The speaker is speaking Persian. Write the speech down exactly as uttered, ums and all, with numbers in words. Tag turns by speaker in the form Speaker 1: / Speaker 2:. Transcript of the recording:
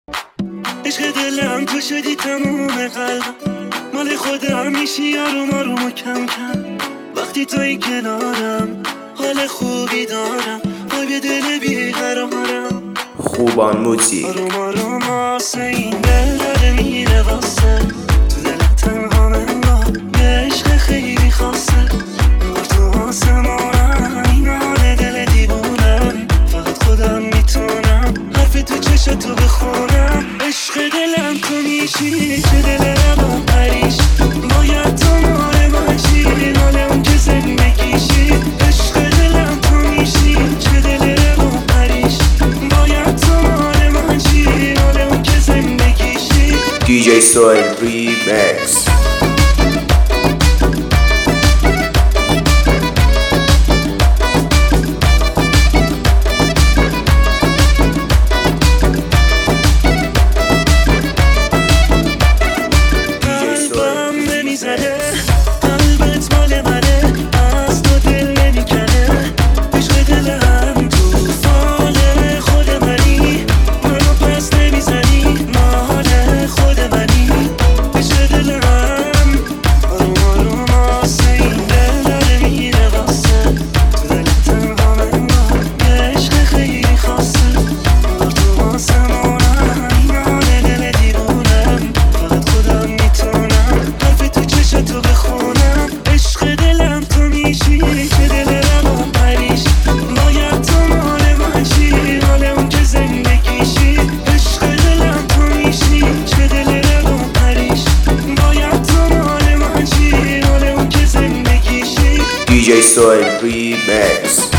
Speaker 1: عشق دلم تو شدی تموم قلبم، مال خودم میشی آروم آروم و کم کم. وقتی توی کنارم حال خوبی دارم، قلب دل بیقرارم.
Speaker 2: خوبان موزیک.
Speaker 1: آروم آروم آسه این دل داره میره واسه، تو دلم تنها منگاه عشق خیلی خاصه. انگار تو آسمونم این حال دل دیوونم، فقط خودم میتونم حرف تو چشتو بخونم. عشق دلم تو میشی، چه دلم با پریش، باید تو مال من چی، مال اون که زندگیشی. عشق دلم تو میشی، چه دلم با پریش، باید تو مال من چی، مال اون که زندگیشی.
Speaker 2: دی جی سویل ریمیکس.
Speaker 1: قلبت مال منه، از تو دل نمیکنه. عشق دلم تو فال خود منی، منو پس نمیزنی، مال خود منی. عشق دلم آروم آروم آسه این دل داره میره واسه، تو دلم تنها منگاه عشق خیلی خاصه. انگار تو آسمونم این حال دل دیوونم، فقط خودم میتونم حرف تو چشتو بخونم. عشق دلم تو میشی، چه دلم با پریش، باید تو مال من چی، مال اون که زندگیشی. عشق دلم تو میشی، چه دلم با پریش، باید تو مال من چی، مال اون که زندگیشی.
Speaker 2: دی جی سویل ریمیکس.